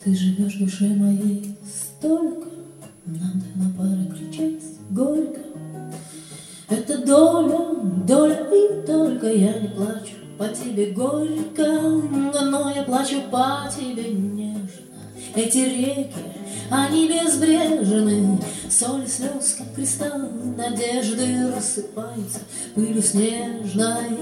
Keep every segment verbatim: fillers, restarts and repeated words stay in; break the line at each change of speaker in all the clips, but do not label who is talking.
Ты живешь в душе моей столько, нам давно пора кричать горько. Это доля, доля и только. Я не плачу по тебе горько, но я плачу по тебе нежно. Эти реки, они безбрежны, соль слез, как кристалл надежды, рассыпаются пылью снежной.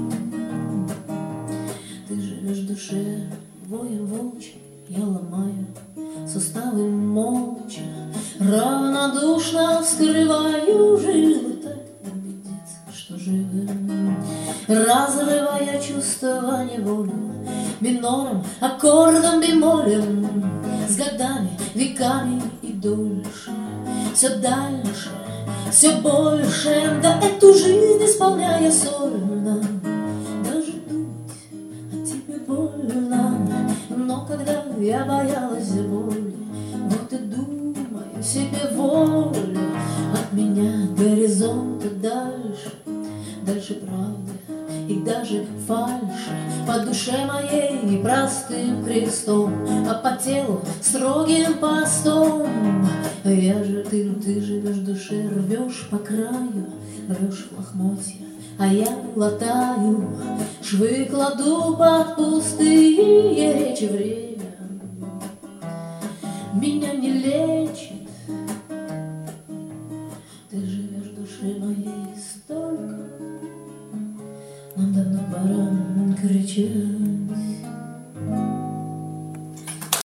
Ты живешь в душе воем волчьим, я ломаю суставы молча, равнодушно вскрываю жилы, так убедиться, что живым, разрывая чувства неволю, минором, аккордом, бемолем, с годами, веками и дольше, все дальше, все больше, да эту жизнь исполняя сольно. Даже думать о тебе больно, но когда я боялась боли, вот и думаю себе волю от меня горизонта дальше, дальше правды и даже фальши по душе моей простым крестом, а по телу строгим постом. Я же, ты, ты живешь в душе, рвешь по краю, рвешь лохмотья, а я латаю, швы кладу под пустые речи. Время меня не лечит. Ты живешь в душе моей столько, нам давно пора кричать.